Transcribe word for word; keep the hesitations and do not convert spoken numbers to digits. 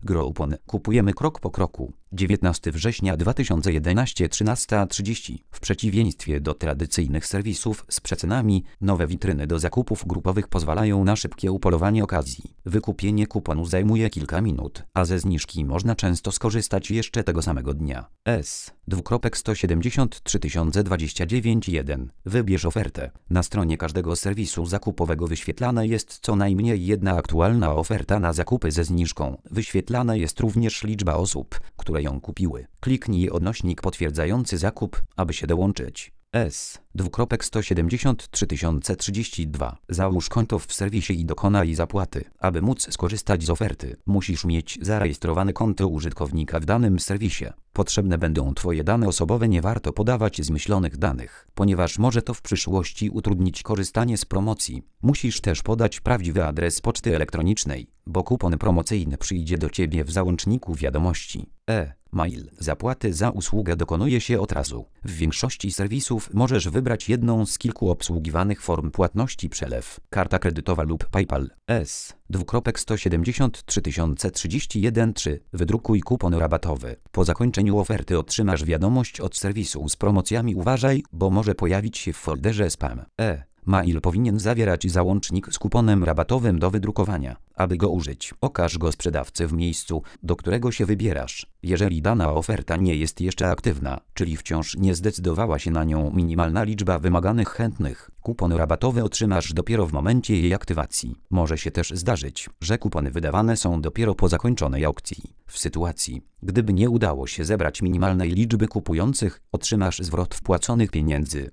Groupon. Kupujemy krok po kroku. dziewiętnastego września dwa tysiące jedenastego, trzynasta trzydzieści. W przeciwieństwie do tradycyjnych serwisów z przecenami, nowe witryny do zakupów grupowych pozwalają na szybkie upolowanie okazji. Wykupienie kuponu zajmuje kilka minut, a ze zniżki można często skorzystać jeszcze tego samego dnia. S. Dwukropek sto siedemdziesiąt trzy tysiące dwadzieścia dziewięć jeden. Wybierz ofertę. Na stronie każdego serwisu zakupowego wyświetlana jest co najmniej jedna aktualna oferta na zakupy ze zniżką. Wyświetlana jest również liczba osób, które ją kupiły. Kliknij odnośnik potwierdzający zakup, aby się dołączyć. S. Dwukropek sto siedemdziesiąt trzy tysiące trzydzieści dwa. Załóż konto w serwisie i dokonaj zapłaty. Aby móc skorzystać z oferty, musisz mieć zarejestrowane konto użytkownika w danym serwisie. Potrzebne będą Twoje dane osobowe, nie warto podawać zmyślonych danych, ponieważ może to w przyszłości utrudnić korzystanie z promocji. Musisz też podać prawdziwy adres poczty elektronicznej, bo kupon promocyjny przyjdzie do Ciebie w załączniku wiadomości. E. Mail. Zapłaty za usługę dokonuje się od razu. W większości serwisów możesz wybrać jedną z kilku obsługiwanych form płatności: przelew, karta kredytowa lub PayPal. S. Dwukropek sto siedemdziesiąt trzy tysiące trzydzieści jeden trzy. Wydrukuj kupon rabatowy. Po zakończeniu oferty otrzymasz wiadomość od serwisu z promocjami. Uważaj, bo może pojawić się w folderze spam. E. Mail powinien zawierać załącznik z kuponem rabatowym do wydrukowania. Aby go użyć, okaż go sprzedawcy w miejscu, do którego się wybierasz. Jeżeli dana oferta nie jest jeszcze aktywna, czyli wciąż nie zdecydowała się na nią minimalna liczba wymaganych chętnych, kupon rabatowy otrzymasz dopiero w momencie jej aktywacji. Może się też zdarzyć, że kupony wydawane są dopiero po zakończonej aukcji. W sytuacji, gdyby nie udało się zebrać minimalnej liczby kupujących, otrzymasz zwrot wpłaconych pieniędzy.